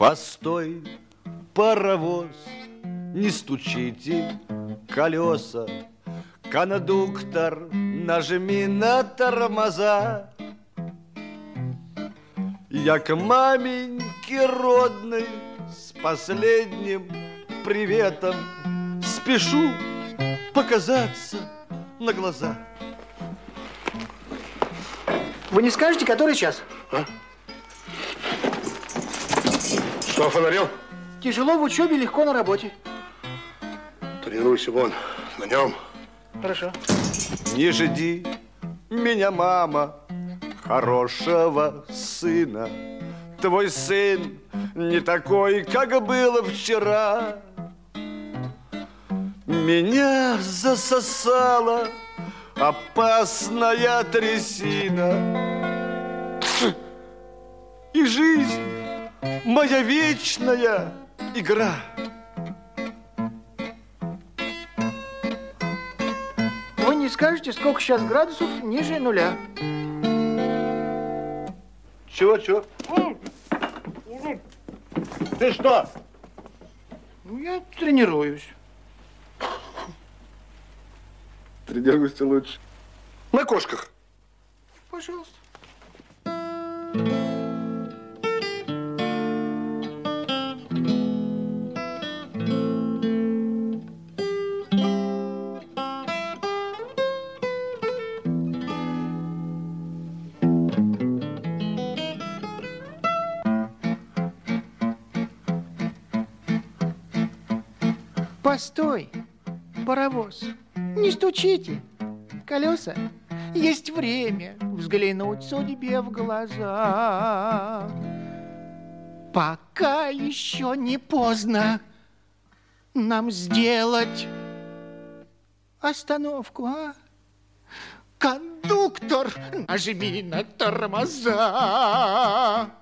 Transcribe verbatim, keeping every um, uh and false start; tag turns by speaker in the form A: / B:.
A: Постой, паровоз, не стучите колеса. Кондуктор, нажми на тормоза. Я к маменьке родной с последним приветом спешу показаться на глаза.
B: Вы не скажете, который час?
C: А? Что, фонарел?
B: Тяжело в учебе, легко на работе.
C: Тренируйся вон, на нем.
B: Хорошо.
A: Не жди меня, мама, хорошего сына. Твой сын не такой, как было вчера. Меня засосала опасная трясина. И жизнь моя вечная игра.
B: Вы не скажете, сколько сейчас градусов ниже нуля?
C: Чего, чего? Ты что?
B: Ну, я тренируюсь.
C: Тренируйся лучше. На кошках.
B: Пожалуйста. Постой, паровоз, не стучите. Колеса, есть время взглянуть судьбе в глаза. Пока еще не поздно нам сделать остановку, а? Кондуктор, нажми на тормоза.